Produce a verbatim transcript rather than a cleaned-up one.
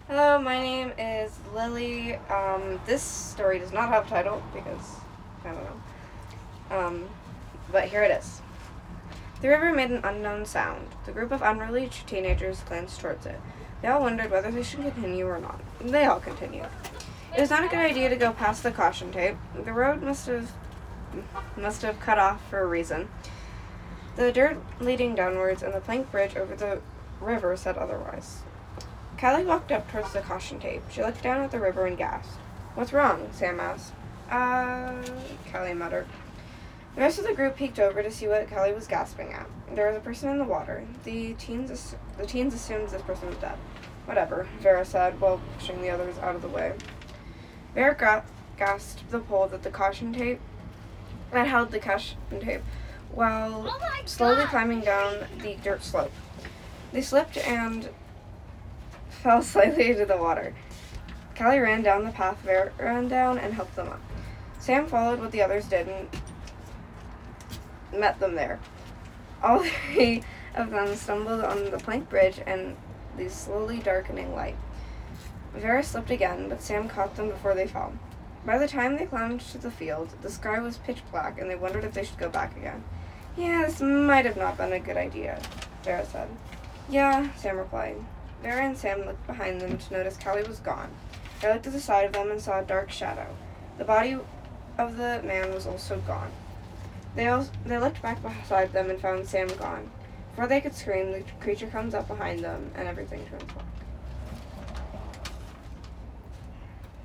Hello, my name is Lily. Um, this story does not have a title because I don't know. Um, but here it is. The river made an unknown sound. The group of unruly teenagers glanced towards it. They all wondered whether they should continue or not. They all continued. It was not a good idea to go past the caution tape. The road must have must have cut off for a reason. The dirt leading downwards and the plank bridge over the river said otherwise. Callie walked up towards the caution tape. She looked down at the river and gasped. "What's wrong?" Sam asked. Uh, Callie muttered. The rest of the group peeked over to see what Callie was gasping at. There was a person in the water. The teens, ass- the teens assumed this person was dead. "Whatever," Vera said, while pushing the others out of the way. Vera gra- grasped the pole that the caution tape that held the caution tape, while Oh my slowly God. climbing down the dirt slope. They slipped and fell slightly into the water. Callie ran down the path Vera ran down and helped them up. Sam followed what the others did and met them there. All three of them stumbled on the plank bridge and the slowly darkening light. Vera slipped again, but Sam caught them before they fell. By the time they climbed to the field, the sky was pitch black, and they wondered if they should go back again. "Yeah, this might have not been a good idea," Vera said. "Yeah," Sam replied. Vera and Sam looked behind them to notice Callie was gone. They looked to the side of them and saw a dark shadow. The body of the man was also gone. They all, they looked back beside them and found Sam gone. Before they could scream, the creature comes up behind them, and everything turns black.